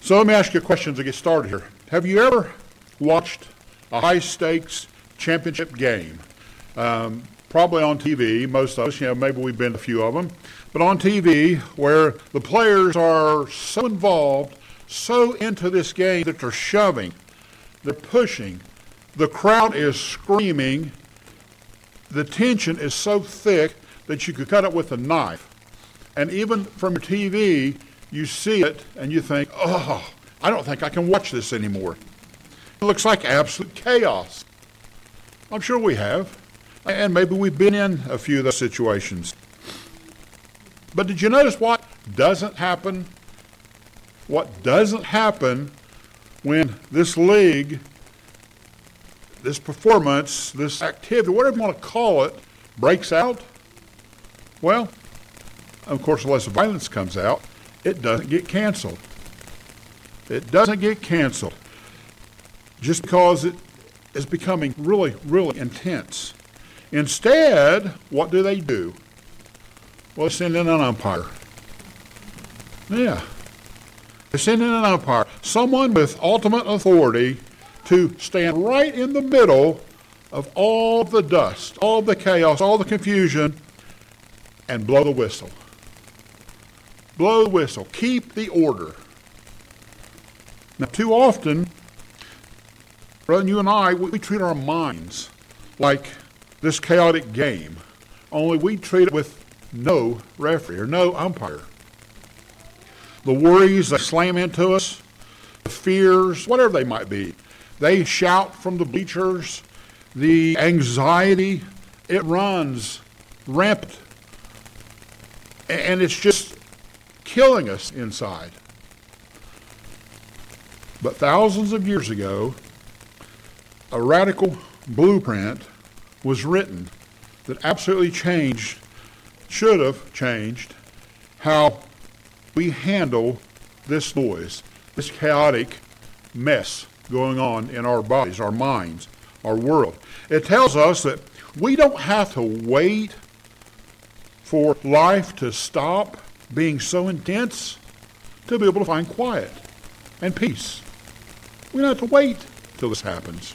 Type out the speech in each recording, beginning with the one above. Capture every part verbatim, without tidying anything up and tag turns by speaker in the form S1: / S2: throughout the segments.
S1: So let me ask you a question to get started here. Have you ever watched a high-stakes championship game? Um, probably on T V, most of us, you know, maybe we've been to a few of them, but on T V where the players are so involved, so into this game that they're shoving, they're pushing, the crowd is screaming, the tension is so thick that you could cut it with a knife. And even from your T V, you see it and you think, oh, I don't think I can watch this anymore. It looks like absolute chaos. I'm sure we have. And maybe we've been in a few of those situations. But did you notice what doesn't happen? What doesn't happen when this league, this performance, this activity, whatever you want to call it, breaks out? Well, of course, unless violence comes out, it doesn't get canceled. It doesn't get canceled just because it is becoming really, really intense. Instead, what do they do? Well, they send in an umpire. Yeah. They send in an umpire, someone with ultimate authority to stand right in the middle of all the dust, all the chaos, all the confusion, and blow the whistle. Blow the whistle. Keep the order. Now, too often, brother, you and I, we, we treat our minds like this chaotic game, only we treat it with no referee or no umpire. The worries that slam into us, the fears, whatever they might be, they shout from the bleachers. The anxiety, it runs rampant. And it's just killing us inside. But thousands of years ago, a radical blueprint was written that absolutely changed, should have changed, how we handle this noise, this chaotic mess going on in our bodies, our minds, our world. It tells us that we don't have to wait for life to stop being so intense to be able to find quiet and peace. We don't have to wait till this happens.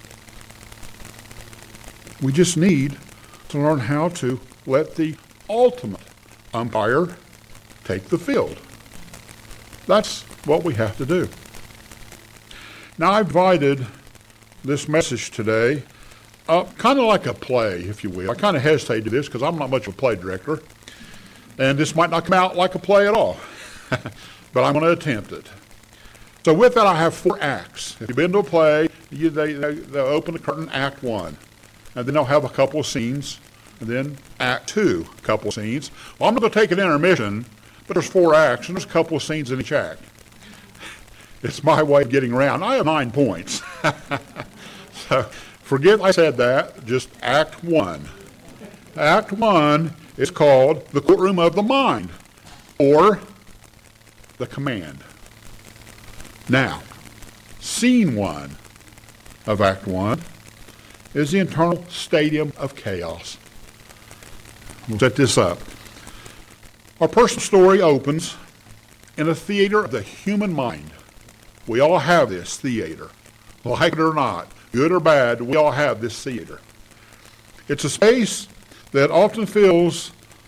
S1: We just need to learn how to let the ultimate umpire take the field. That's what we have to do. Now, I've divided this message today up kind of like a play, if you will. I kind of hesitate to do this because I'm not much of a play director, and this might not come out like a play at all, but I'm going to attempt it. So with that, I have four acts. If you've been to a play, you, they, they, they'll open the curtain, act one, and then they'll have a couple of scenes, and then act two, a couple of scenes. Well, I'm not going to take an intermission, but there's four acts, and there's a couple of scenes in each act. It's my way of getting around. I have nine points. So forget I said that, just act one. Act one is called the courtroom of the mind, or the command. Now, scene one of act one is the internal stadium of chaos. We'll set this up. Our personal story opens in a theater of the human mind. We all have this theater. Like it or not, good or bad, we all have this theater. It's a space that often feels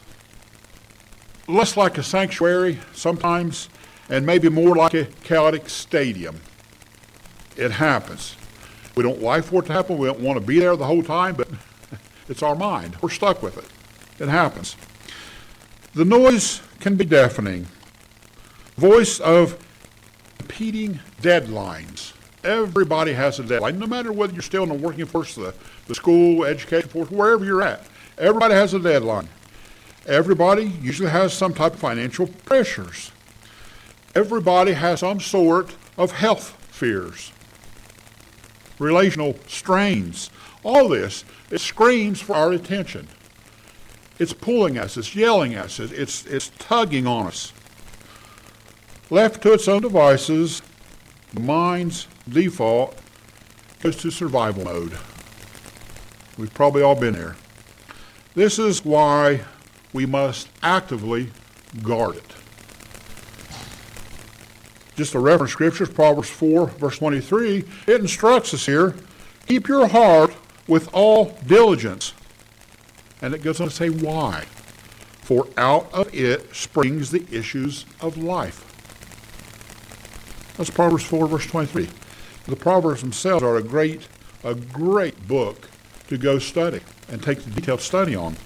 S1: less like a sanctuary sometimes, and maybe more like a chaotic stadium. It happens. We don't like for it to happen. We don't want to be there the whole time, but it's our mind. We're stuck with it. It happens. The noise can be deafening. Voice of competing deadlines. Everybody has a deadline, no matter whether you're still in the working force, the, the school, education force, wherever you're at. Everybody has a deadline. Everybody usually has some type of financial pressures. Everybody has some sort of health fears, relational strains. All this, it screams for our attention. It's pulling us, it's yelling at us, it's, it's tugging on us. Left to its own devices, the mind's default goes to survival mode. We've probably all been there. This is why we must actively guard it. just a reference scripture, Proverbs four, verse twenty-three, it instructs us here, keep your heart with all diligence. And it goes on to say why. For out of it springs the issues of life. That's Proverbs four, verse twenty-three. The Proverbs themselves are a great, a great book to go study and take the detailed study on.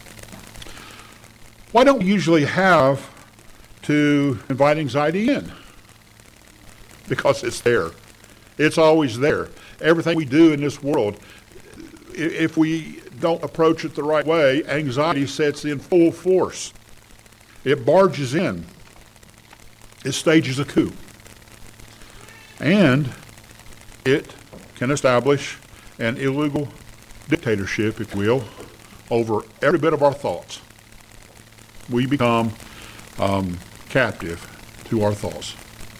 S1: Why don't we usually have to invite anxiety in? Because it's there. It's always there. Everything we do in this world, if we don't approach it the right way, anxiety sets in full force. It barges in. It stages a coup. And it can establish an illegal dictatorship, if you will, over every bit of our thoughts. We become um, captive to our thoughts.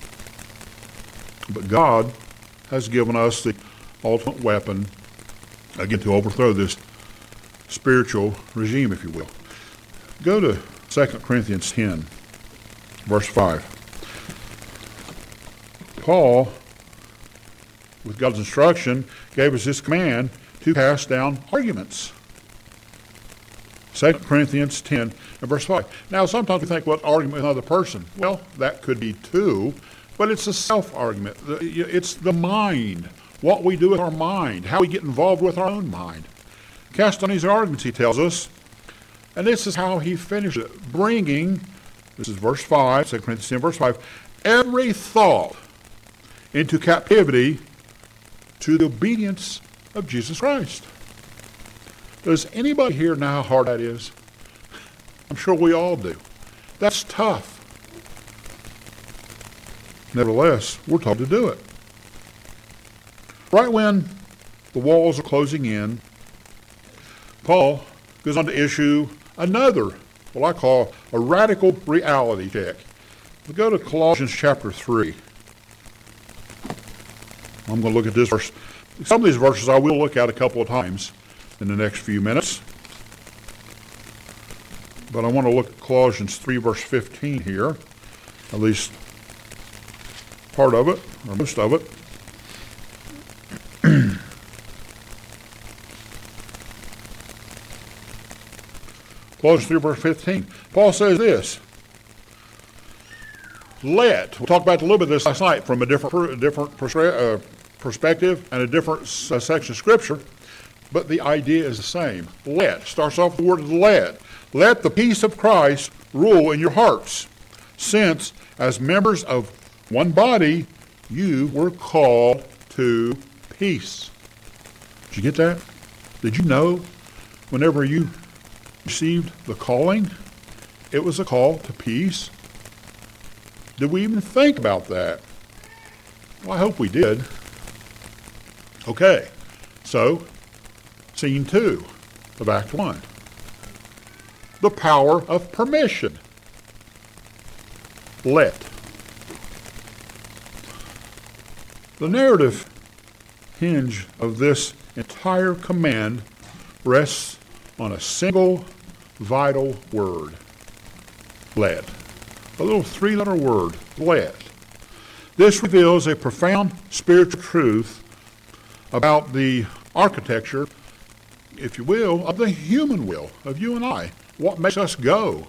S1: But God has given us the ultimate weapon, again, to overthrow this spiritual regime, if you will. Go to Second Corinthians ten, verse five. Paul, with God's instruction, gave us this command to cast down arguments. Second Corinthians ten and verse five. Now, sometimes we think, well, argument with another person. Well, that could be too, but it's a self-argument. It's the mind, what we do with our mind, how we get involved with our own mind. Cast down these arguments, he tells us, and this is how he finishes it, bringing, this is verse five, Second Corinthians ten, verse five, every thought into captivity to the obedience of Jesus Christ. Does anybody here know how hard that is? I'm sure we all do. That's tough. Nevertheless, we're told to do it. Right when the walls are closing in, Paul goes on to issue another, what I call a radical reality check. We go to Colossians chapter three. I'm going to look at this verse. Some of these verses I will look at a couple of times in the next few minutes. But I want to look at Colossians three, verse fifteen here, at least part of it, or most of it. Colossians three, verse fifteen. Paul says this, let, we talked about a little bit of this last night from a different, different uh, perspective and a different uh, section of Scripture, but the idea is the same. Let, starts off with the word let. Let the peace of Christ rule in your hearts, since as members of one body, you were called to peace. Did you get that? Did you know whenever you received the calling, it was a call to peace? Did we even think about that? Well, I hope we did. Okay, so scene two of Act One. The power of permission. Let. The narrative hinge of this entire command rests on a single vital word. Let. A little three-letter word. Let. This reveals a profound spiritual truth about the architecture, if you will, of the human will, of you and I. What makes us go?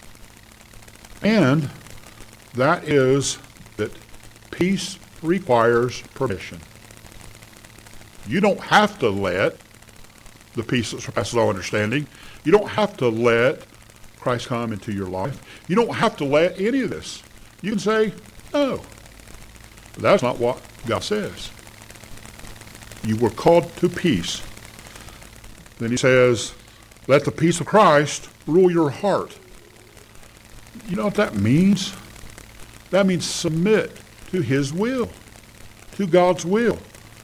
S1: And that is that peace requires permission. You don't have to let the peace that surpasses all understanding. You don't have to let Christ come into your life. You don't have to let any of this. You can say, no. But that's not what God says. You were called to peace. Then he says, let the peace of Christ rule your heart. You know what that means? That means submit to his will, to God's will.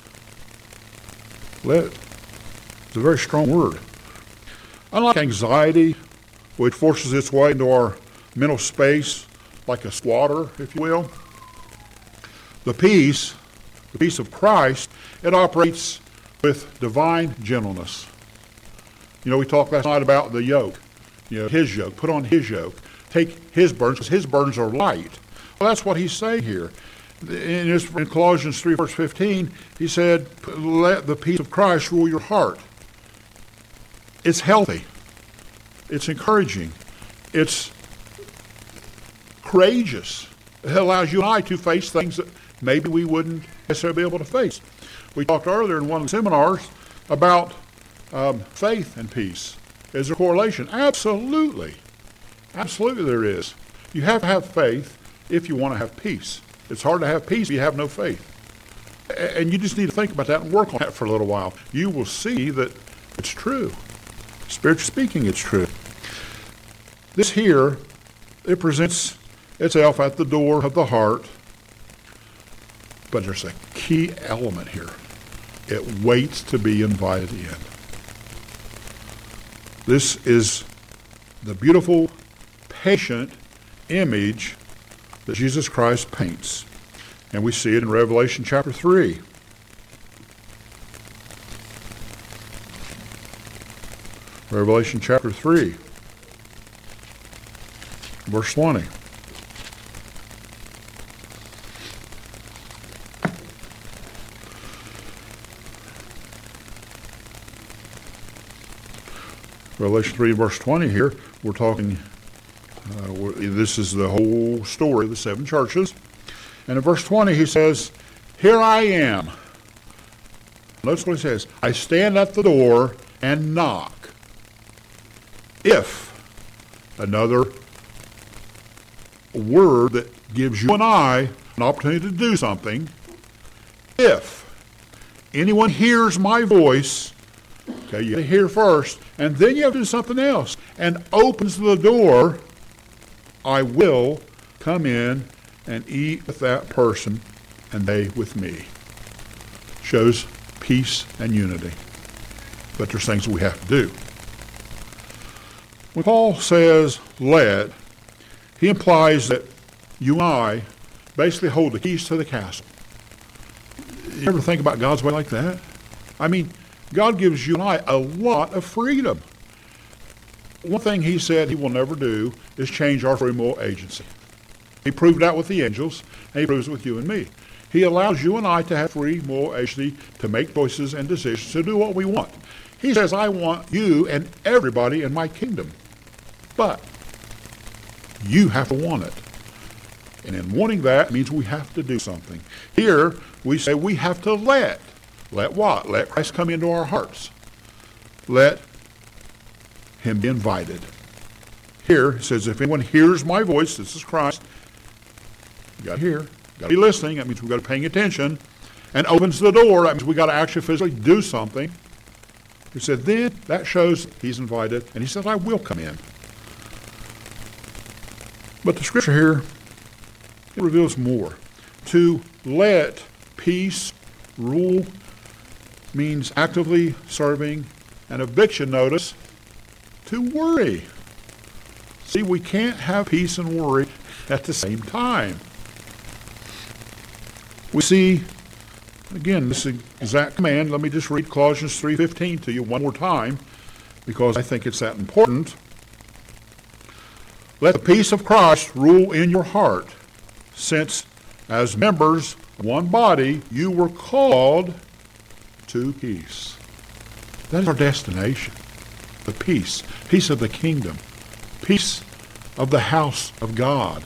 S1: Let. It's a very strong word. Unlike anxiety, which forces its way into our mental space like a squatter, if you will, the peace, the peace of Christ, it operates with divine gentleness. You know, we talked last night about the yoke. You know, his yoke. Put on his yoke. Take his burdens, because his burdens are light. Well, that's what he's saying here. In, his, in Colossians three, verse fifteen, he said, let the peace of Christ rule your heart. It's healthy. It's encouraging. It's courageous. It allows you and I to face things that maybe we wouldn't necessarily be able to face. We talked earlier in one of the seminars about um, faith and peace. Is there a correlation? Absolutely. Absolutely there is. You have to have faith if you want to have peace. It's hard to have peace if you have no faith. And you just need to think about that and work on that for a little while. You will see that it's true. Spiritually speaking, it's true. This here, it presents itself at the door of the heart, but there's a key element here. It waits to be invited in. This is the beautiful, patient image that Jesus Christ paints. And we see it in Revelation chapter three. Revelation chapter three, verse twenty. Revelation three, verse twenty here, we're talking, uh, we're, this is the whole story of the seven churches. And in verse twenty he says, here I am. Notice what he says, I stand at the door and knock. If, another word that gives you and I an opportunity to do something, if anyone hears my voice, okay, you have to hear first, and then you have to do something else, and opens the door, I will come in and eat with that person, and they with me. Shows peace and unity. But there's things that we have to do. When Paul says let, he implies that you and I basically hold the keys to the castle. You ever think about God's way like that? I mean, God gives you and I a lot of freedom. One thing he said he will never do is change our free moral agency. He proved that with the angels, and he proves it with you and me. He allows you and I to have free moral agency to make choices and decisions, to do what we want. He says, I want you and everybody in my kingdom. But you have to want it. And in wanting that means we have to do something. Here, we say we have to let. Let what? Let Christ come into our hearts. Let him be invited. Here, it says, if anyone hears my voice, this is Christ, you got to hear, got to be listening, that means we've got to be paying attention, and opens the door, that means we've got to actually physically do something. He said, then that shows he's invited, and he says, I will come in. But the scripture here, it reveals more. To let peace rule means actively serving an eviction notice to worry. See, we can't have peace and worry at the same time. We see, again, this exact command. Let me just read Colossians three fifteen to you one more time, because I think it's that important. Let the peace of Christ rule in your heart, since as members of one body you were called to peace. That is our destination. The peace. Peace of the kingdom. Peace of the house of God.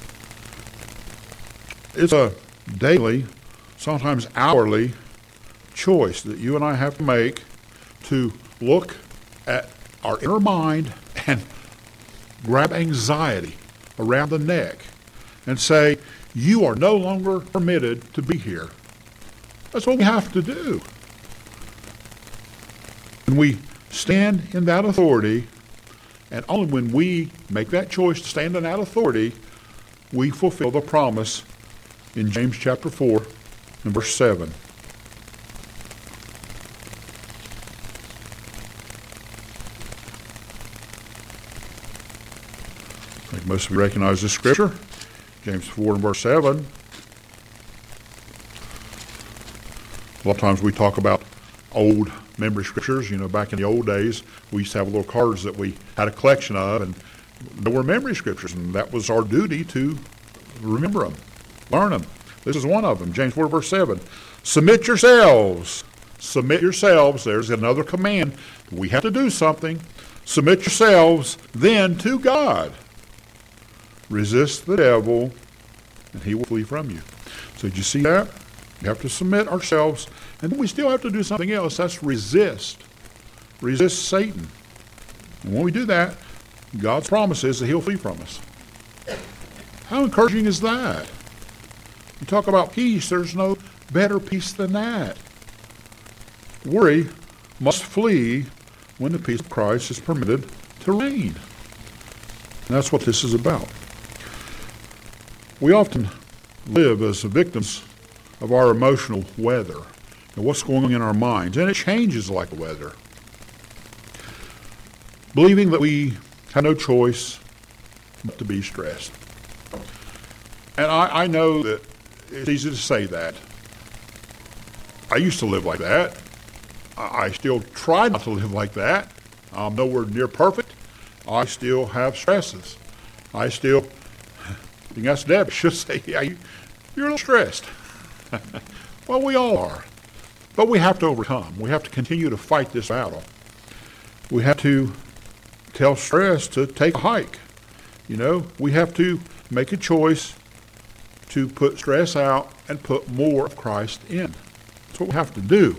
S1: It's a daily, sometimes hourly choice that you and I have to make to look at our inner mind and grab anxiety around the neck and say, you are no longer permitted to be here. That's what we have to do. When we stand in that authority, and only when we make that choice to stand in that authority, we fulfill the promise in James chapter four and verse seven. I think most of you recognize this scripture. James four and verse seven. A lot of times we talk about old memory scriptures. You know, back in the old days, we used to have little cards that we had a collection of, and there were memory scriptures, and that was our duty to remember them, learn them. This is one of them. James four, verse seven. Submit yourselves. Submit yourselves. There's another command. We have to do something. Submit yourselves then to God. Resist the devil, and he will flee from you. So did you see that? We have to submit ourselves, and then we still have to do something else. That's resist. Resist Satan. And when we do that, God's promise is that he'll flee from us. How encouraging is that? You talk about peace, there's no better peace than that. Worry must flee when the peace of Christ is permitted to reign. And that's what this is about. We often live as victims of our emotional weather and what's going on in our minds, and it changes like the weather. Believing that we have no choice but to be stressed. And I, I know that it's easy to say that. I used to live like that. I, I still try not to live like that. I'm nowhere near perfect. I still have stresses. I still, you can ask Deb, she'll say, yeah, you, you're a little stressed. Well, we all are. But we have to overcome. We have to continue to fight this battle. We have to tell stress to take a hike. You know, we have to make a choice to put stress out and put more of Christ in. That's what we have to do.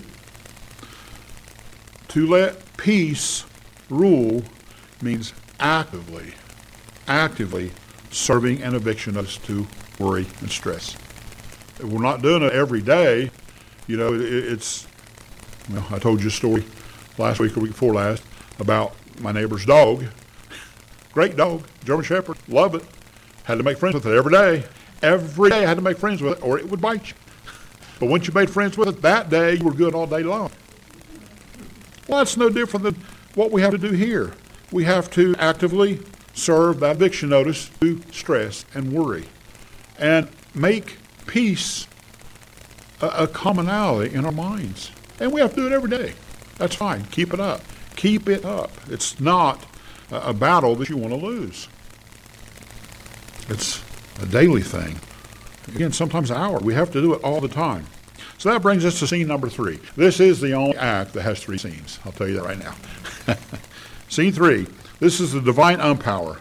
S1: To let peace rule means actively, actively serving an eviction us to worry and stress. We're not doing it every day. You know, it, it's, well, I told you a story last week or week before last about my neighbor's dog. Great dog, German Shepherd, love it. Had to make friends with it every day. Every day I had to make friends with it or it would bite you. But once you made friends with it, that day you were good all day long. Well, that's no different than what we have to do here. We have to actively serve that eviction notice to stress and worry and make peace a, a commonality in our minds. And we have to do it every day. That's fine. Keep it up. Keep it up. It's not a, a battle that you want to lose. It's a daily thing. Again, sometimes an hour. We have to do it all the time. So that brings us to scene number three. This is the only act that has three scenes. I'll tell you that right now. Scene three. This is the divine umpire.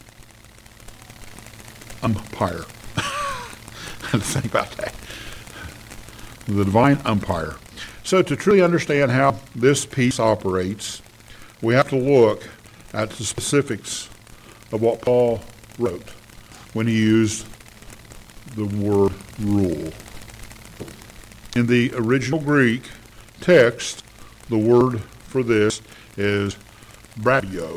S1: Umpire. I had to think about that. The divine umpire. So to truly understand how this piece operates, we have to look at the specifics of what Paul wrote when he used the word rule. In the original Greek text, the word for this is brabio.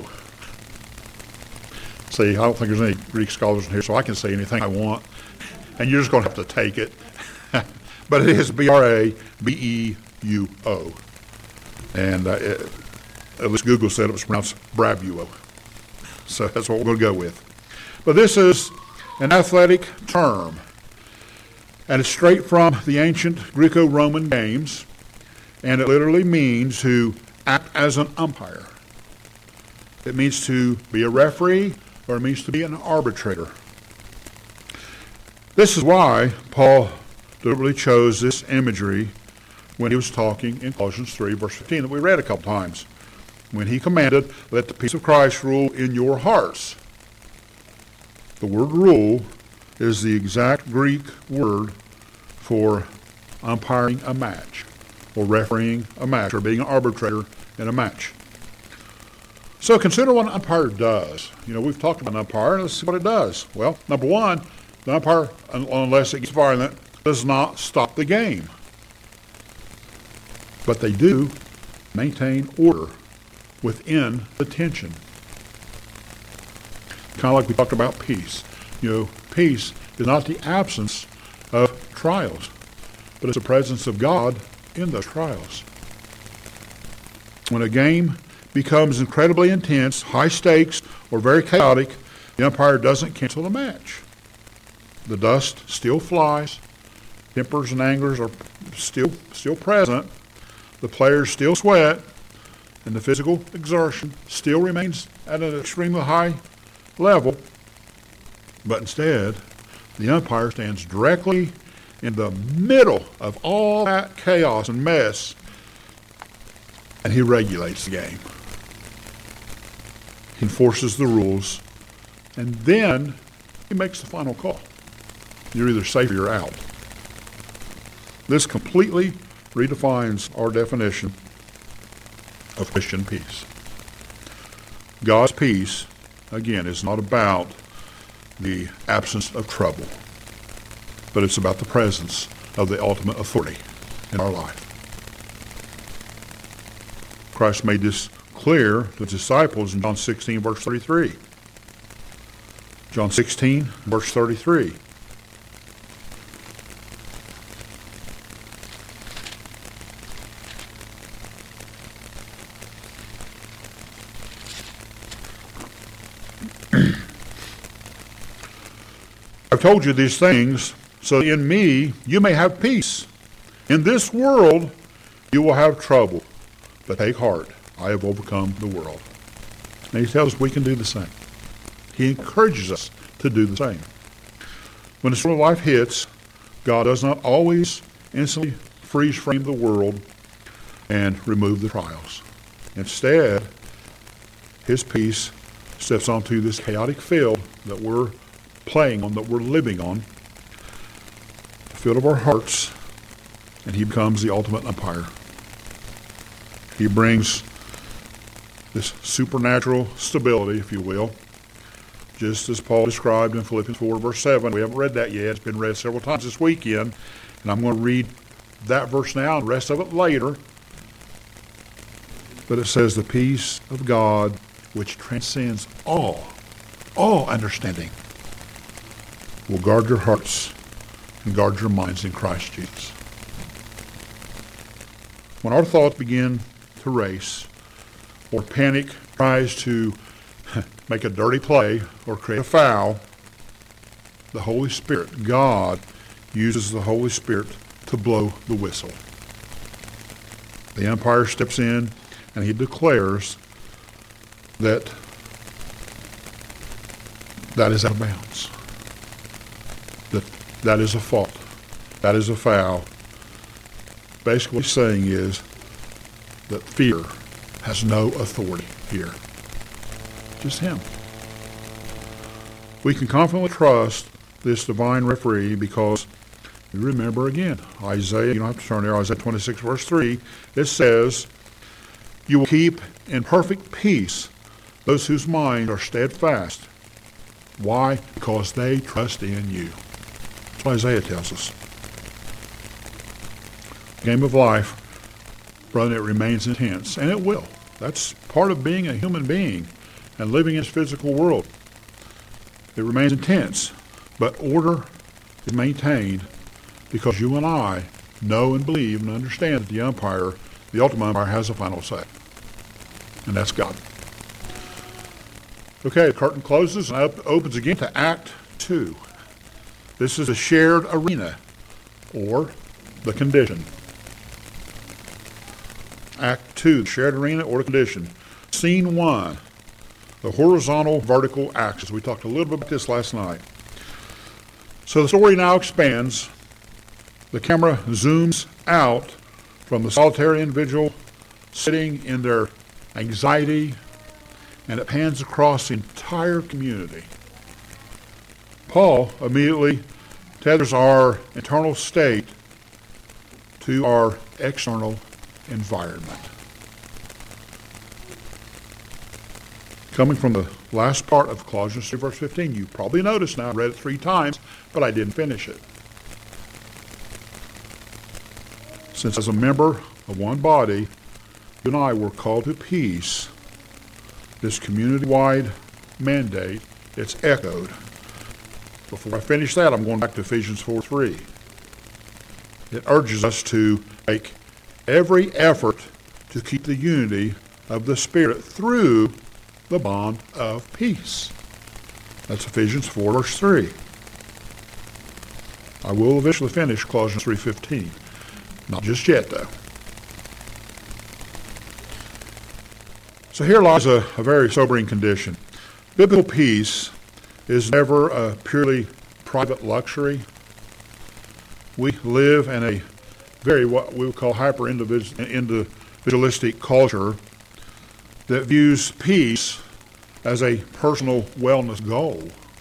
S1: See, I don't think there's any Greek scholars in here, so I can say anything I want, and you're just going to have to take it. But it is B R A B E U O. And uh, it, at least Google said it was pronounced brabuo. So that's what we're going to go with. But this is an athletic term, and it's straight from the ancient Greco-Roman games, and it literally means to act as an umpire. It means to be a referee, or it means to be an arbitrator. This is why Paul deliberately chose this imagery when he was talking in Colossians three, verse fifteen, that we read a couple times, when he commanded, let the peace of Christ rule in your hearts. The word rule is the exact Greek word for umpiring a match, or refereeing a match, or being an arbitrator in a match. So consider what an umpire does. You know, we've talked about an umpire. Let's see what it does. Well, number one, the umpire, unless it gets violent, does not stop the game. But they do maintain order within the tension. Kind of like we talked about peace. You know, peace is not the absence of trials, but it's the presence of God in those trials. When a game becomes incredibly intense, high stakes, or very chaotic, the umpire doesn't cancel the match. The dust still flies, tempers and angers are still still present, the players still sweat, and the physical exertion still remains at an extremely high level. But instead, the umpire stands directly in the middle of all that chaos and mess, and he regulates the game. He enforces the rules, and then he makes the final call. You're either safe or you're out. This completely redefines our definition of Christian peace. God's peace, again, is not about the absence of trouble, but it's about the presence of the ultimate authority in our life. Christ made this clear to the disciples in John sixteen, verse thirty-three. John sixteen, verse thirty-three. I've told you these things, so in me you may have peace. In this world you will have trouble, but take heart, I have overcome the world. And he tells us we can do the same. He encourages us to do the same. When the storm of life hits, God does not always instantly freeze frame the world and remove the trials. Instead, his peace steps onto this chaotic field that we're playing on, that we're living on, the field of our hearts, and he becomes the ultimate umpire. He brings this supernatural stability, if you will, just as Paul described in Philippians four, verse seven. We haven't read that yet. It's been read several times this weekend, and I'm going to read that verse now and the rest of it later. But it says, the peace of God, which transcends all, all understanding, will guard your hearts and guard your minds in Christ Jesus. When our thoughts begin to race, or panic tries to make a dirty play or create a foul, the Holy Spirit, God, uses the Holy Spirit to blow the whistle. The umpire steps in and he declares that that is out of bounds. That that is a fault. That is a foul. Basically what he's saying is that fear has no authority here. Just him. We can confidently trust this divine referee because you remember again, Isaiah, you don't have to turn there, Isaiah twenty-six verse three, it says, you will keep in perfect peace those whose minds are steadfast. Why? Because they trust in you. That's what Isaiah tells us. The game of life, brother, it remains intense, and it will. That's part of being a human being and living in this physical world. It remains intense, but order is maintained because you and I know and believe and understand that the umpire, the ultimate umpire, has a final say, and that's God. Okay, the curtain closes and op- opens again to Act Two. This is a shared arena, or the condition. Act Two, the shared arena or the condition. Scene one, the horizontal vertical axis. We talked a little bit about this last night. So the story now expands. The camera zooms out from the solitary individual sitting in their anxiety, and it pans across the entire community. Paul immediately tethers our internal state to our external environment. Coming from the last part of Colossians three, verse fifteen, you probably noticed now, I read it three times, but I didn't finish it. Since as a member of one body, you and I were called to peace, this community-wide mandate, it's echoed. Before I finish that, I'm going back to Ephesians four three. It urges us to make every effort to keep the unity of the Spirit through the bond of peace. That's Ephesians four, verse three. I will eventually finish Colossians three fifteen. Not just yet, though. So here lies a, a very sobering condition. Biblical peace is never a purely private luxury. We live in a very, what we would call hyper-individualistic culture that views peace as a personal wellness goal.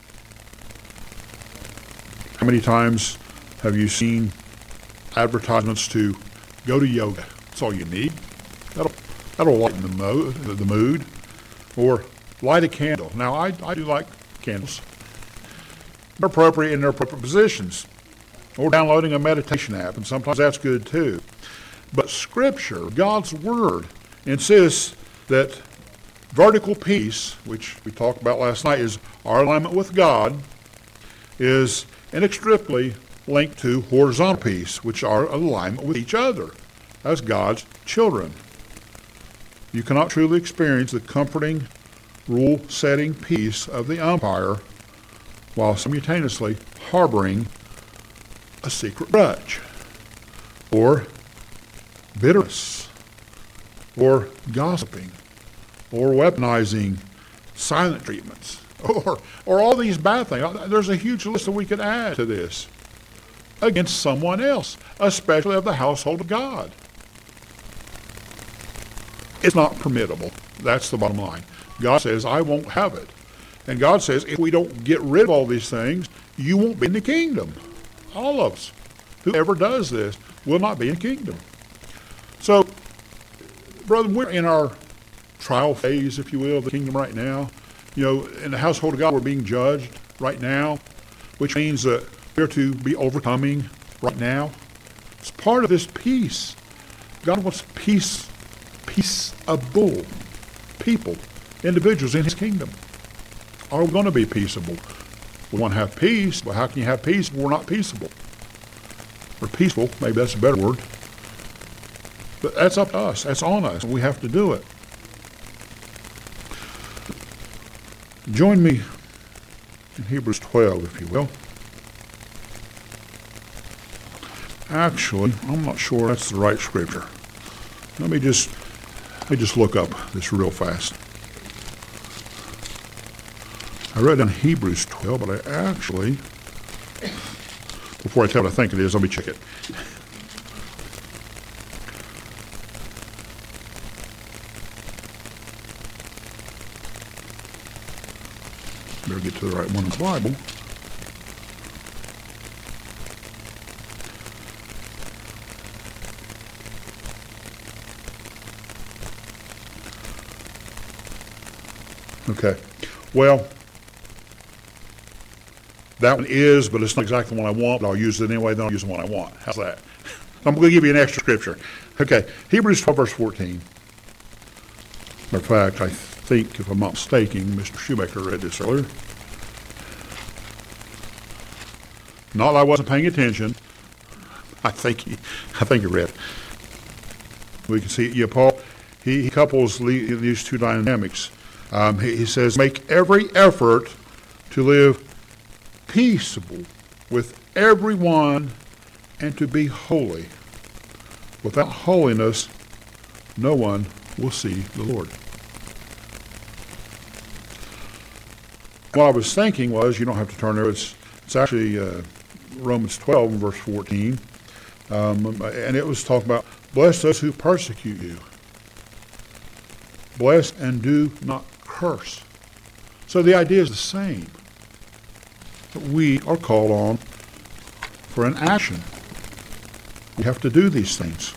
S1: How many times have you seen advertisements to go to yoga? That's all you need. That'll, that'll lighten the, mo- the mood. Or light a candle. Now, I, I do like candles. They're appropriate in their appropriate positions. Or downloading a meditation app, and sometimes that's good too. But Scripture, God's Word, insists that vertical peace, which we talked about last night, is our alignment with God, is inextricably linked to horizontal peace, which are alignment with each other as God's children. You cannot truly experience the comforting, rule-setting peace of the umpire while simultaneously harboring a secret grudge, or bitterness, or gossiping, or weaponizing silent treatments, or or all these bad things. There's a huge list that we could add to this against someone else, especially of the household of God. It's not permittable. That's the bottom line. God says, I won't have it. And God says, if we don't get rid of all these things, you won't be in the kingdom. All of us. Whoever does this will not be in the kingdom. So, brother, we're in our trial phase, if you will, of the kingdom right now. You know, in the household of God, we're being judged right now, which means that we're to be overcoming right now. It's part of this peace. God wants peace, peaceable people, individuals in his kingdom. Are we going to be peaceable? We want to have peace, but how can you have peace if we're not peaceable? Or peaceful, maybe that's a better word. But that's up to us. That's on us. We have to do it. Join me in Hebrews twelve, if you will. Actually, I'm not sure that's the right scripture. Let me just let me just look up this real fast. I read in Hebrews twelve, but I actually, before I tell what I think it is, let me check it. Better get to the right one in the Bible. Okay. Well, that one is, but it's not exactly the one I want, but I'll use it anyway, then I'll use the one I want. How's that? I'm going to give you an extra scripture. Okay, Hebrews twelve, verse fourteen. Matter of fact, I think, if I'm not mistaken, Mister Shoemaker read this earlier. Not that I wasn't paying attention. I think he, I think he read. We can see, yeah, Paul, he, he couples these two dynamics. Um, he, he says, make every effort to live peaceable with everyone and to be holy. Without holiness, no one will see the Lord. What I was thinking was, you don't have to turn there, it's, it's actually uh, Romans twelve, verse fourteen, um, and it was talking about, bless those who persecute you. Bless and do not curse. So the idea is the same. We are called on for an action. We have to do these things.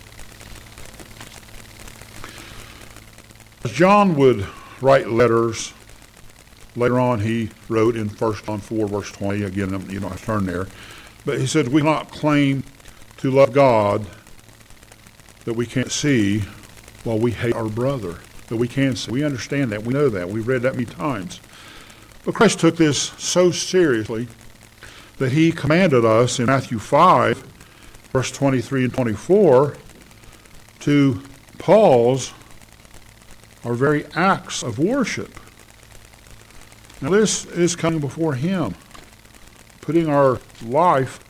S1: As John would write letters, later on he wrote in First John four, verse twenty, again, you don't have to turn there, but he said, we cannot claim to love God that we can't see while we hate our brother, that we can see. We understand that. We know that. We've read that many times. But Christ took this so seriously that he commanded us in Matthew five, verse twenty-three and twenty-four, to pause our very acts of worship. Now this is coming before him, putting our life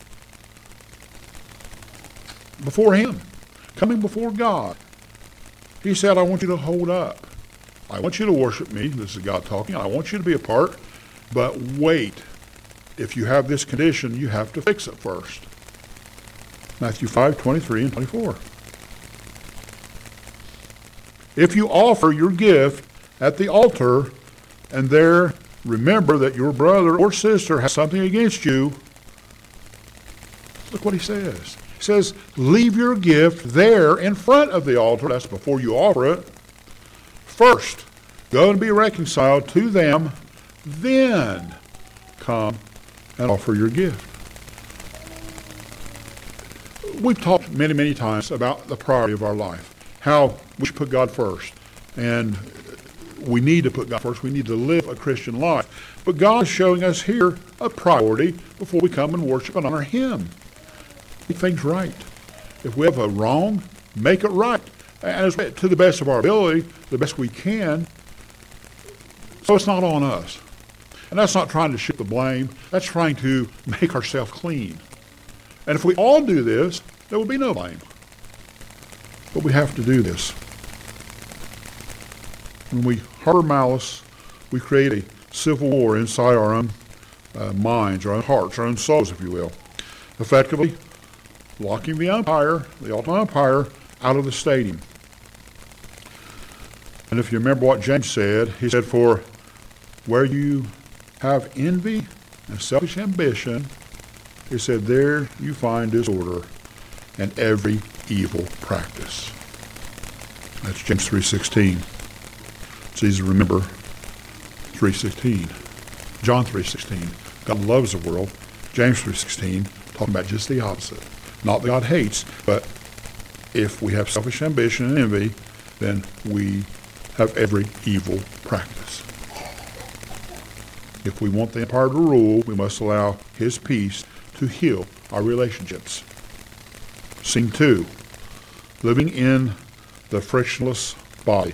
S1: before him, coming before God. He said, I want you to hold up. I want you to worship me. This is God talking. I want you to be a part. But wait. If you have this condition, you have to fix it first. Matthew five, twenty-three and twenty-four. If you offer your gift at the altar and there remember that your brother or sister has something against you, look what he says. He says, leave your gift there in front of the altar. That's before you offer it. First, go and be reconciled to them, then come and offer your gift. We've talked many, many times about the priority of our life, how we should put God first. And we need to put God first. We need to live a Christian life. But God is showing us here a priority before we come and worship and honor Him. Make things right. If we have a wrong, make it right. And as, to the best of our ability, the best we can. So it's not on us. And that's not trying to shift the blame. That's trying to make ourselves clean. And if we all do this, there will be no blame. But we have to do this. When we harbor malice, we create a civil war inside our own uh, minds, our own hearts, our own souls, if you will. Effectively, locking the umpire, the ultimate umpire, out of the stadium. And if you remember what James said, he said, for where you have envy and selfish ambition, he said, there you find disorder and every evil practice. That's James three sixteen. It's easy to remember three sixteen. John three sixteen. God loves the world. James three sixteen, talking about just the opposite. Not that God hates, but if we have selfish ambition and envy, then we have every evil practice. If we want the empire to rule, we must allow His peace to heal our relationships. Scene two, living in the frictionless body.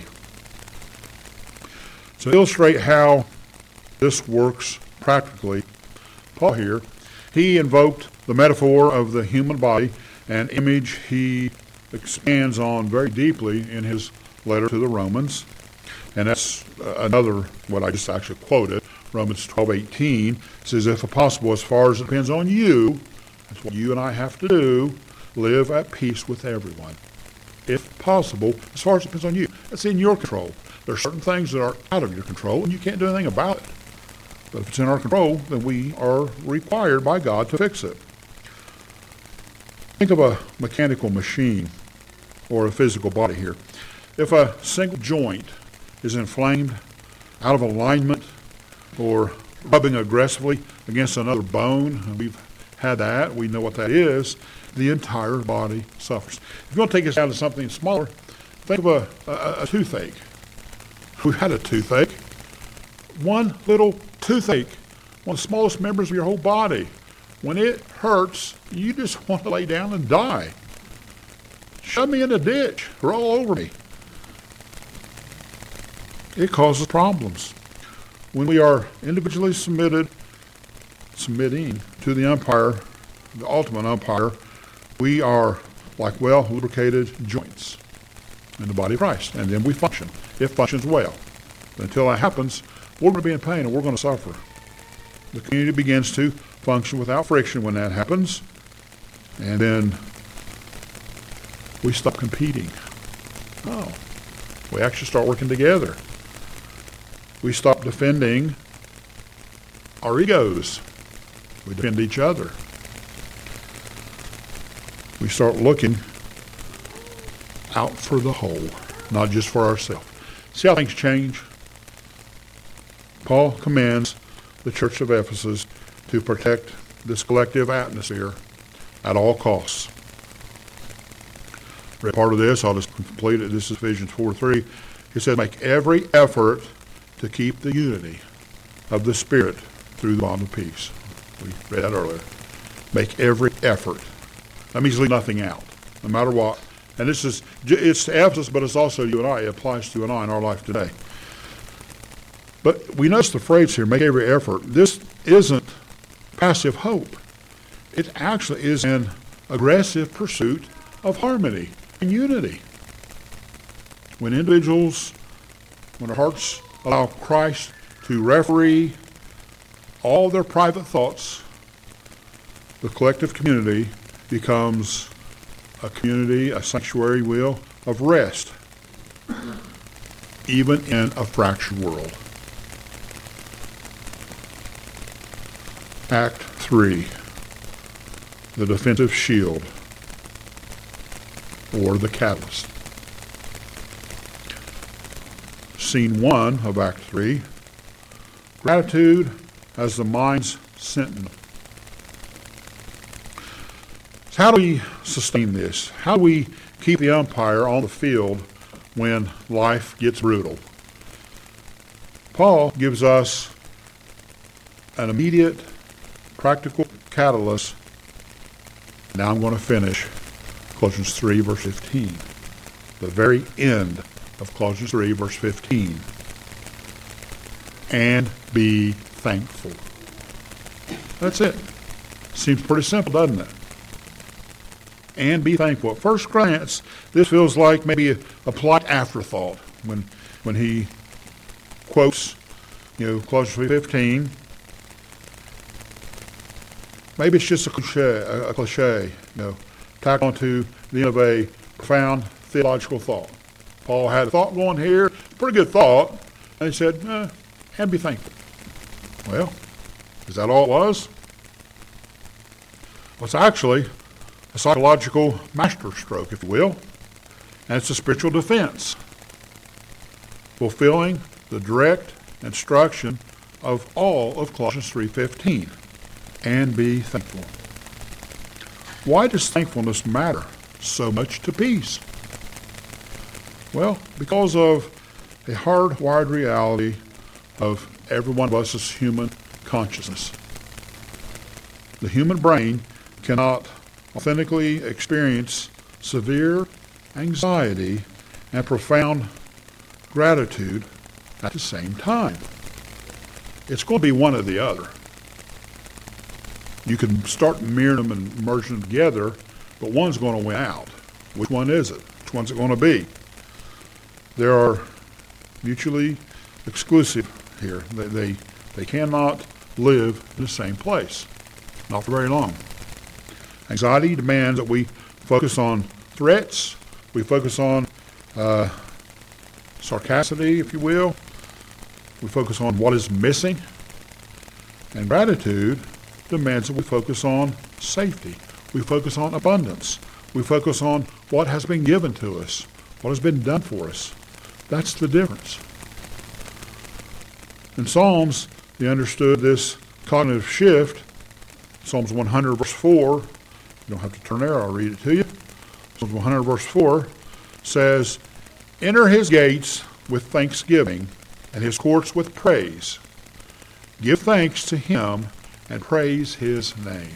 S1: To illustrate how this works practically, Paul here, he invoked the metaphor of the human body, an image he expands on very deeply in his letter to the Romans. And that's another, what I just actually quoted, Romans twelve eighteen, says, if possible, as far as it depends on you, that's what you and I have to do, live at peace with everyone. If possible, as far as it depends on you. That's in your control. There are certain things that are out of your control, and you can't do anything about it. But if it's in our control, then we are required by God to fix it. Think of a mechanical machine or a physical body here. If a single joint is inflamed, out of alignment, or rubbing aggressively against another bone, and we've had that, we know what that is, the entire body suffers. If you want to take us down to something smaller, think of a, a, a toothache. We've had a toothache. One little toothache, one of the smallest members of your whole body. When it hurts, you just want to lay down and die. Shove me in a ditch, roll over me. It causes problems. When we are individually submitted, submitting to the umpire, the ultimate umpire, we are like well lubricated joints in the body of Christ, and then we function. It functions well. But until that happens, we're going to be in pain and we're going to suffer. The community begins to function without friction when that happens, and then we stop competing. Oh, we actually start working together. We stop defending our egos. We defend each other. We start looking out for the whole, not just for ourselves. See how things change? Paul commands the church of Ephesus to protect this collective atmosphere at all costs. Read part of this, I'll just complete it. This is Ephesians four three. He says, make every effort to keep the unity of the Spirit through the bond of peace. We read that earlier. Make every effort. That means leave nothing out, no matter what. And this is, it's to Ephesus, but it's also you and I. It applies to you and I in our life today. But we notice the phrase here, make every effort. This isn't passive hope. It actually is an aggressive pursuit of harmony and unity. When individuals, when our hearts allow Christ to referee all their private thoughts, the collective community becomes a community, a sanctuary will, of rest, even in a fractured world. Act three, the defensive shield, or the catalyst. Scene one of Act three, gratitude as the mind's sentinel. So how do we sustain this? How do we keep the umpire on the field when life gets brutal? Paul gives us an immediate, practical catalyst. Now I'm going to finish Colossians three, verse fifteen. The very end of Colossians three, verse fifteen. And be thankful. That's it. Seems pretty simple, doesn't it? And be thankful. At first glance, this feels like maybe a, a polite afterthought when when he quotes, you know, Colossians three fifteen. Maybe it's just a cliche, a, a cliche, you know, tacked onto the end of a profound theological thought. Paul had a thought going here, pretty good thought, and he said, eh, and be thankful. Well, is that all it was? Well, it's actually a psychological masterstroke, if you will, and it's a spiritual defense, fulfilling the direct instruction of all of Colossians three fifteen, and be thankful. Why does thankfulness matter so much to peace? Well, because of a hardwired reality of every one of us' human consciousness. The human brain cannot authentically experience severe anxiety and profound gratitude at the same time. It's going to be one or the other. You can start mirroring them and merging them together, but one's going to win out. Which one is it? Which one's it going to be? There are mutually exclusive here. They, they, they cannot live in the same place, not for very long. Anxiety demands that we focus on threats, we focus on uh, sarcasticity, if you will, we focus on what is missing, and gratitude demands that we focus on safety, we focus on abundance, we focus on what has been given to us, what has been done for us. That's the difference. In Psalms, they understood this cognitive shift. Psalms one hundred, verse four, you don't have to turn there, I'll read it to you. Psalms one hundred, verse four says, enter his gates with thanksgiving and his courts with praise. Give thanks to him and praise his name.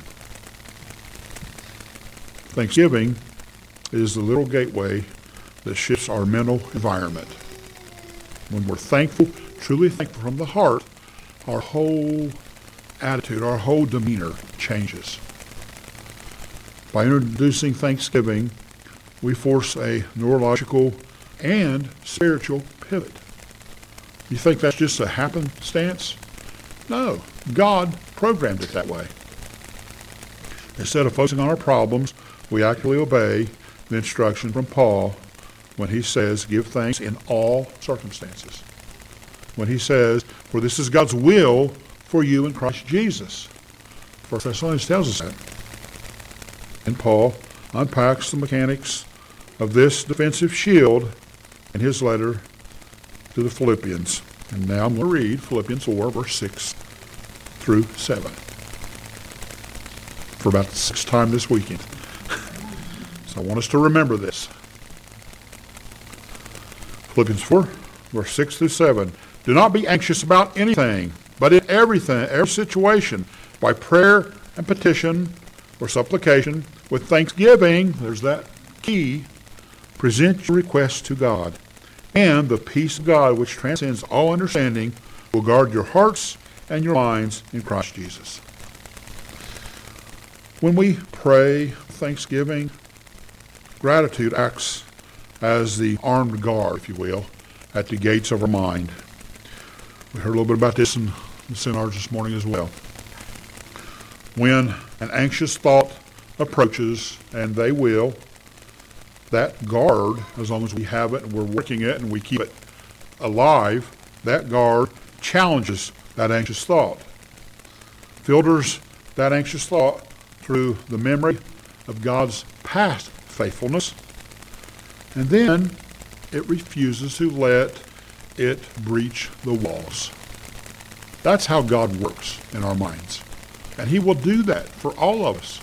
S1: Thanksgiving is the little gateway that shifts our mental environment. When we're thankful, truly thankful from the heart, our whole attitude, our whole demeanor changes. By introducing thanksgiving, we force a neurological and spiritual pivot. You think that's just a happenstance? No, God programmed it that way. Instead of focusing on our problems, we actively obey the instruction from Paul when he says, give thanks in all circumstances. When he says, for this is God's will for you in Christ Jesus. First Thessalonians tells us that. And Paul unpacks the mechanics of this defensive shield in his letter to the Philippians. And now I'm going to read Philippians four, verse six through seven. For about the sixth time this weekend. So I want us to remember this. Philippians four, verse six through seven. Do not be anxious about anything, but in everything, every situation, by prayer and petition or supplication, with thanksgiving, there's that key, present your requests to God. And the peace of God, which transcends all understanding, will guard your hearts and your minds in Christ Jesus. When we pray thanksgiving, gratitude acts as the armed guard, if you will, at the gates of our mind. We heard a little bit about this in the seminars this morning as well. When an anxious thought approaches, and they will, that guard, as long as we have it and we're working it and we keep it alive, that guard challenges that anxious thought, filters that anxious thought through the memory of God's past faithfulness, and then it refuses to let it breach the walls. That's how God works in our minds. And he will do that for all of us.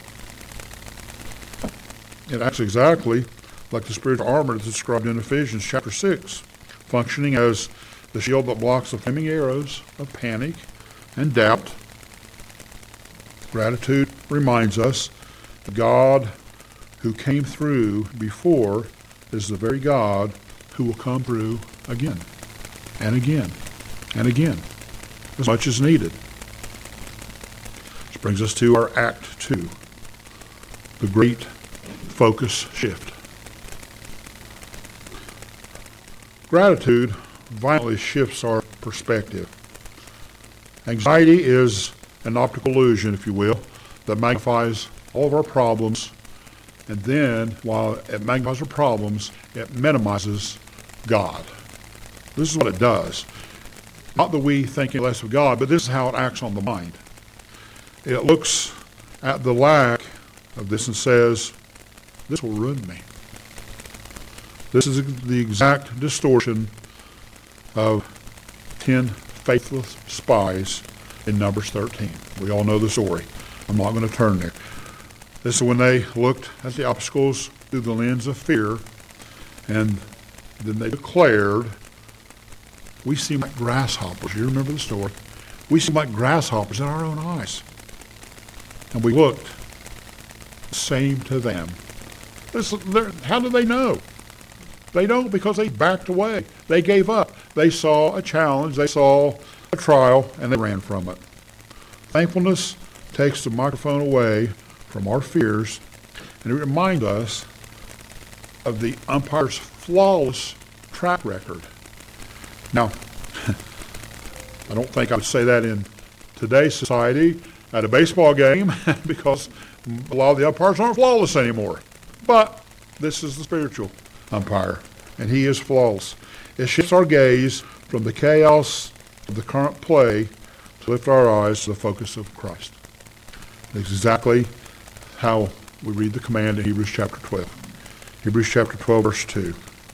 S1: It acts exactly like the spiritual armor that's described in Ephesians chapter six, functioning as the shield that blocks the flaming arrows of panic and doubt. Gratitude reminds us that God who came through before is the very God who will come through again and again and again, as much as needed. This brings us to our Act Two, the great focus shift. Gratitude violently shifts our perspective. Anxiety is an optical illusion, if you will, that magnifies all of our problems, and then, while it magnifies our problems, it minimizes God. This is what it does. Not that we think any less of God, but this is how it acts on the mind. It looks at the lack of this and says, this will ruin me. This is the exact distortion of ten faithless spies in Numbers thirteen. We all know the story. I'm not going to turn there. This is when they looked at the obstacles through the lens of fear, and then they declared, we seem like grasshoppers. You remember the story? We seem like grasshoppers in our own eyes. And we looked the same to them. This, how do they know? They don't because they backed away. They gave up. They saw a challenge. They saw a trial, and they ran from it. Thankfulness takes the microphone away from our fears, and it reminds us of the umpire's flawless track record. Now, I don't think I would say that in today's society at a baseball game because a lot of the umpires aren't flawless anymore. But this is the spiritual umpire, and he is flawless. It shifts our gaze from the chaos of the current play to lift our eyes to the focus of Christ. That's exactly how we read the command in Hebrews chapter twelve. Hebrews chapter twelve, verse two.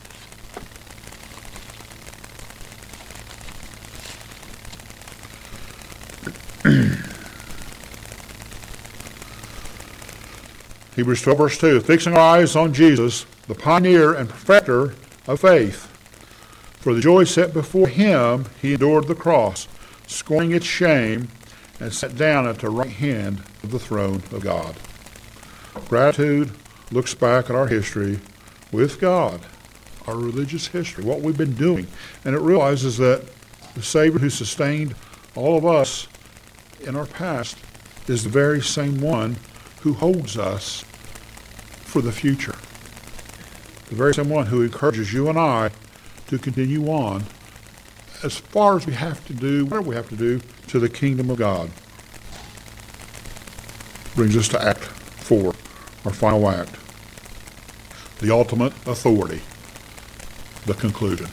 S1: Hebrews twelve, verse two, fixing our eyes on Jesus, the pioneer and perfecter of faith. For the joy set before him, he endured the cross, scorning its shame, and sat down at the right hand of the throne of God. Gratitude looks back at our history with God, our religious history, what we've been doing, and it realizes that the Savior who sustained all of us in our past is the very same one who holds us for the future. The very same one who encourages you and I to continue on as far as we have to do, whatever we have to do, to the kingdom of God. Brings us to Act Four, our final act. The ultimate authority, the conclusion.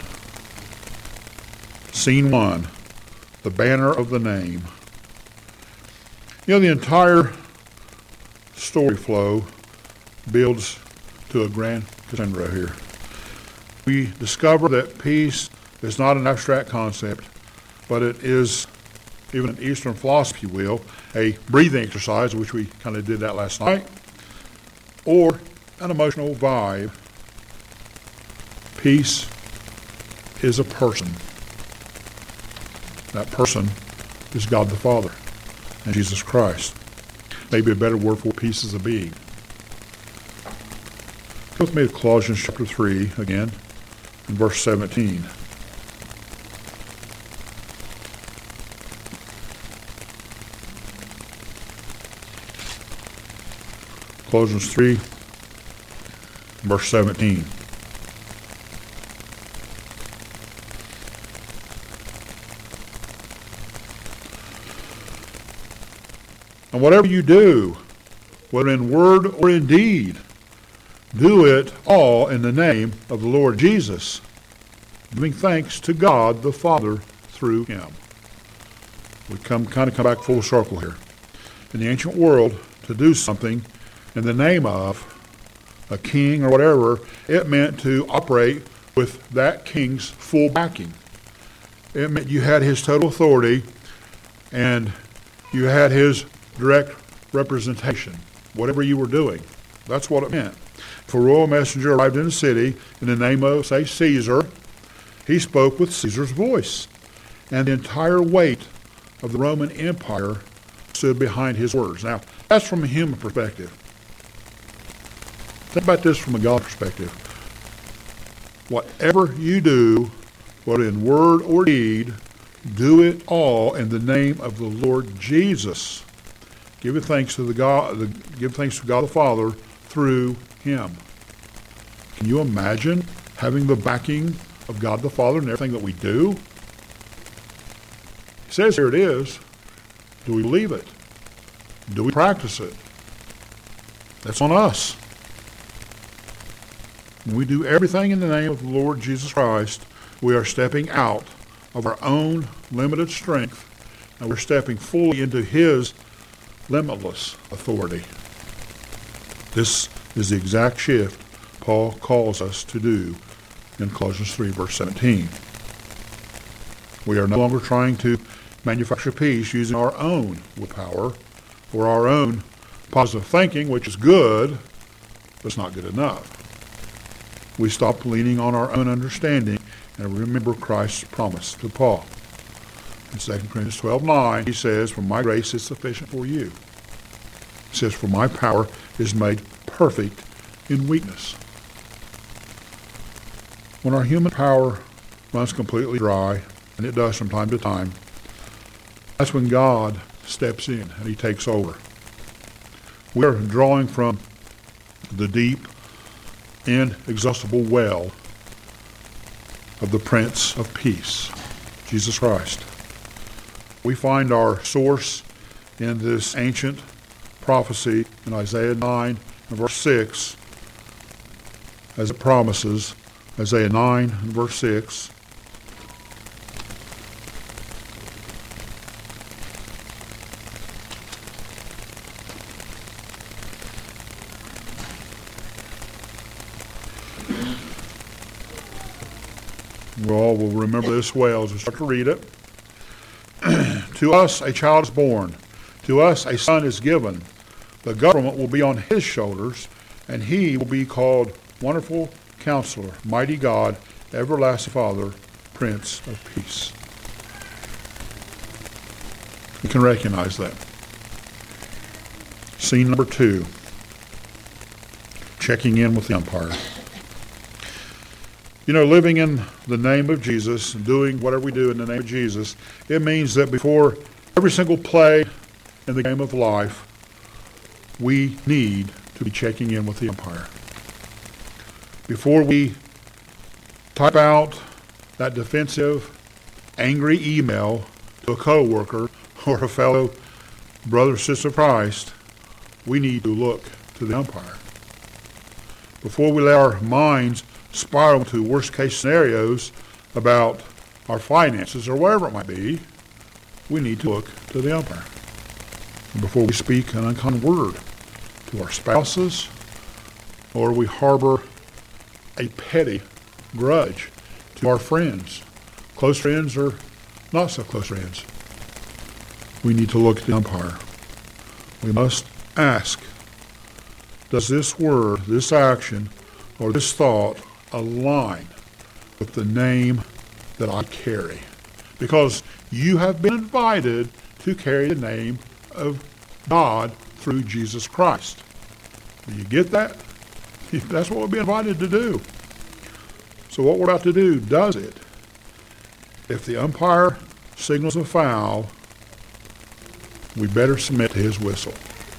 S1: Scene one, the banner of the name. You know, the entire story flow builds to a grand crescendo here. We discover that peace is not an abstract concept, but it is, even an Eastern philosophy, if you will, a breathing exercise, which we kind of did that last night, or an emotional vibe. Peace is a person. That person is God the Father and Jesus Christ. Maybe a better word for peace is a being. Go with me to Colossians chapter three again, in verse seventeen. Colossians three, verse seventeen. And whatever you do, whether in word or in deed, Do it all in the name of the Lord Jesus, giving thanks to God the Father through him. We come kind of come back full circle here. In the ancient world, to do something in the name of a king or whatever, it meant to operate with that king's full backing. It meant you had his total authority and you had his direct representation, whatever you were doing. That's what it meant. If a royal messenger arrived in a city in the name of, say, Caesar, he spoke with Caesar's voice, and the entire weight of the Roman Empire stood behind his words. Now, that's from a human perspective. Think about this from a God perspective. Whatever you do, whether in word or deed, do it all in the name of the Lord Jesus. Give thanks to the God. The, give thanks to God the Father through him. Can you imagine having the backing of God the Father in everything that we do? It says here it is. Do we believe it? Do we practice it? That's on us. When we do everything in the name of the Lord Jesus Christ, we are stepping out of our own limited strength, and we're stepping fully into his limitless authority. This is the exact shift Paul calls us to do in Colossians three, verse seventeen. We are no longer trying to manufacture peace using our own willpower or our own positive thinking, which is good, but it's not good enough. We stop leaning on our own understanding and remember Christ's promise to Paul. In Second Corinthians twelve nine, he says, "For my grace is sufficient for you." He says, "For my power is made perfect in weakness." When our human power runs completely dry, and it does from time to time, that's when God steps in and he takes over. We are drawing from the deep, inexhaustible well of the Prince of Peace, Jesus Christ. We find our source in this ancient prophecy in Isaiah nine and verse six, as it promises, Isaiah nine and verse six, we all will remember this well as we start to read it. To us a child is born, to us a son is given. The government will be on his shoulders, and he will be called Wonderful Counselor, Mighty God, Everlasting Father, Prince of Peace. You can recognize that. Scene number two, checking in with the umpire. You know, living in the name of Jesus, and doing whatever we do in the name of Jesus, it means that before every single play in the game of life, we need to be checking in with the umpire. Before we type out that defensive, angry email to a coworker or a fellow brother or sister of Christ, we need to look to the umpire. Before we let our minds spiral to worst-case scenarios about our finances or whatever it might be, we need to look to the umpire. And before we speak an unkind word to our spouses, or we harbor a petty grudge to our friends, close friends or not so close friends, we need to look at the umpire. We must ask, does this word, this action, or this thought align with the name that I carry? Because you have been invited to carry the name of God through Jesus Christ. Do you get that? That's what we've been invited to do. So what we're about to do does it. If the umpire signals a foul, we better submit to his whistle.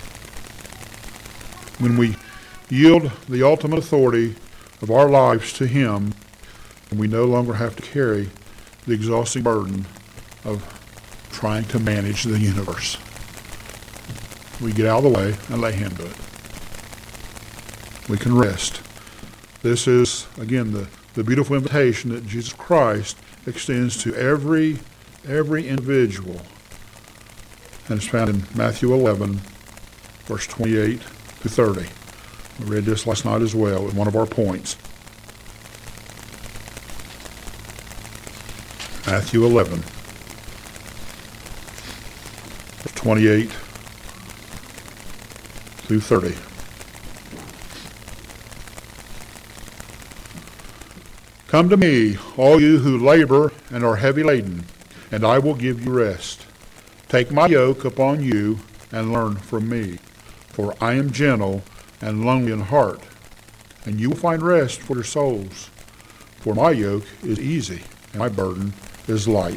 S1: When we yield the ultimate authority of our lives to him, and we no longer have to carry the exhausting burden of trying to manage the universe. We get out of the way and let him do it. We can rest. This is, again, the, the beautiful invitation that Jesus Christ extends to every, every individual. And it's found in Matthew eleven, verse twenty-eight to thirty. We read this last night as well in one of our points. Matthew eleven, verse twenty-eight through thirty. Come to me, all you who labor and are heavy laden, and I will give you rest. Take my yoke upon you and learn from me, for I am gentle and lowly in heart, and you will find rest for your souls. For my yoke is easy, and my burden is light.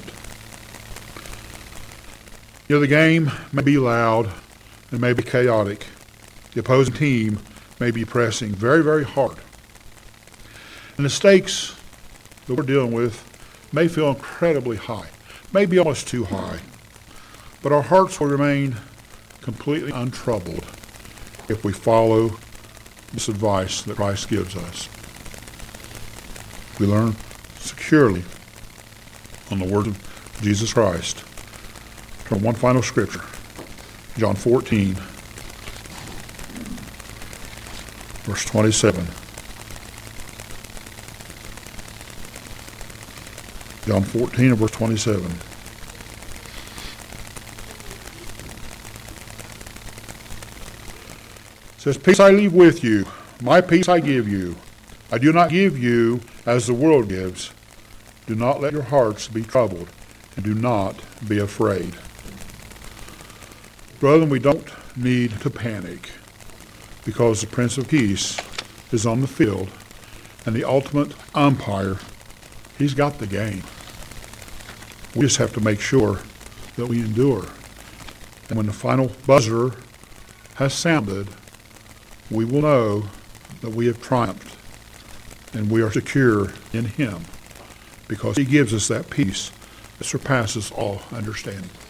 S1: You know, the game may be loud and may be chaotic. The opposing team may be pressing very, very hard. And the stakes that we're dealing with may feel incredibly high, may be almost too high. But our hearts will remain completely untroubled if we follow this advice that Christ gives us. We learn securely on the word of Jesus Christ. Turn one final scripture, John fourteen, verse twenty-seven. John fourteen and verse twenty-seven. It says, peace I leave with you, my peace I give you. I do not give you as the world gives. Do not let your hearts be troubled, and do not be afraid. Brethren, we don't need to panic, because the Prince of Peace is on the field, and the ultimate umpire, he's got the game. We just have to make sure that we endure. And when the final buzzer has sounded, we will know that we have triumphed and we are secure in him, because he gives us that peace that surpasses all understanding.